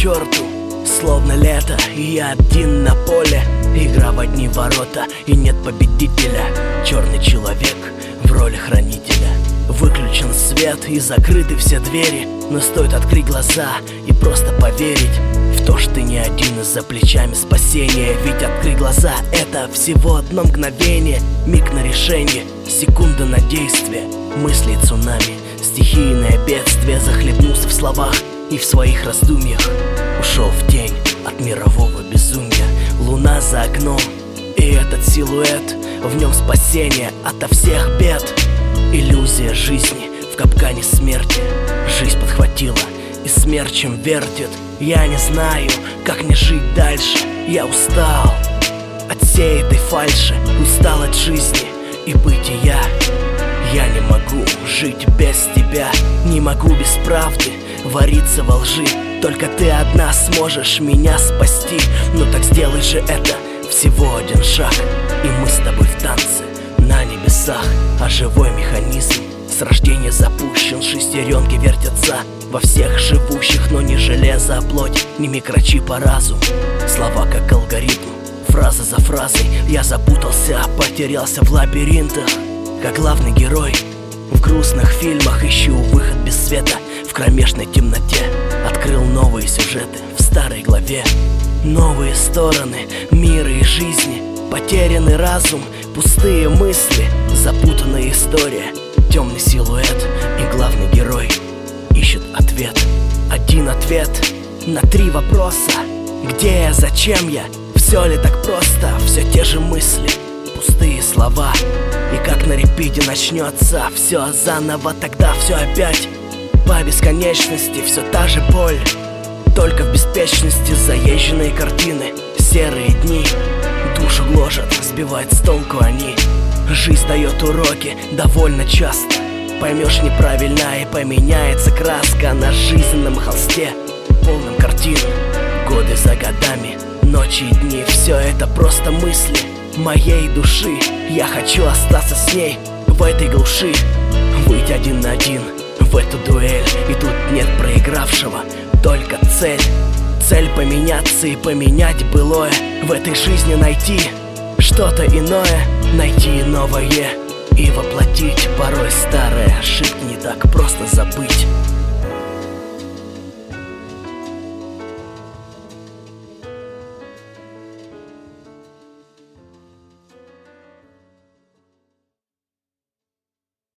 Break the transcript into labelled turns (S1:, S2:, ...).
S1: черту, словно лето, и я один на поле. Игра в одни ворота, и нет победителя. Черный человек в роли хранителя. Выключен свет и закрыты все двери, но стоит открыть глаза и просто поверить в то, что ты не один, и за плечами спасения. Ведь открыть глаза — это всего одно мгновение, миг на решение, секунда на действие. Мысли цунами, стихийное бедствие. Захлебнулся в словах и в своих раздумьях. Ушел в тень от мирового безумия. Луна за окном, и этот силуэт, в нем спасение ото всех бед. Иллюзия жизни в капкане смерти. Жизнь подхватила и смерчем вертит. Я не знаю, как мне жить дальше. Я устал от всей этой фальши, устал от жизни и бытия. Я не могу жить без тебя, не могу без правды вариться во лжи. Только ты одна сможешь меня спасти. Ну так сделай же это, всего один шаг, и мы с тобой в танце на небесах. А живой механизм с рождения запущен. Шестеренки вертятся во всех живущих, но не железо, а плоть, не микрочип, а разум. Слова как алгоритм, фраза за фразой. Я запутался, потерялся в лабиринтах. Как главный герой в грустных фильмах ищу выход без света в кромешной темноте. Открыл новые сюжеты в старой главе. Новые стороны мира и жизни. Потерянный разум, пустые мысли, запутанная история. Темный силуэт и главный герой ищет ответ. Один ответ на 3 вопроса. Где я, зачем я, все ли так просто? Все те же мысли, пустые слова. И как на репите начнется все заново, тогда все опять по бесконечности. Все та же боль, только в беспечности. Заезженные картины, серые дни душу гложат, сбивает с толку они. Жизнь дает уроки довольно часто. Поймешь неправильно, и поменяется краска на жизненном холсте, полном картин. Годы за годами, ночи и дни, все это просто мысли моей души. Я хочу остаться с ней в этой глуши, выйти один на один в эту дуэль. И тут нет проигравшего, только цель. Цель поменяться и поменять былое. В этой жизни найти что-то иное, найти новое и воплотить. Порой старые ошибки не так просто забыть.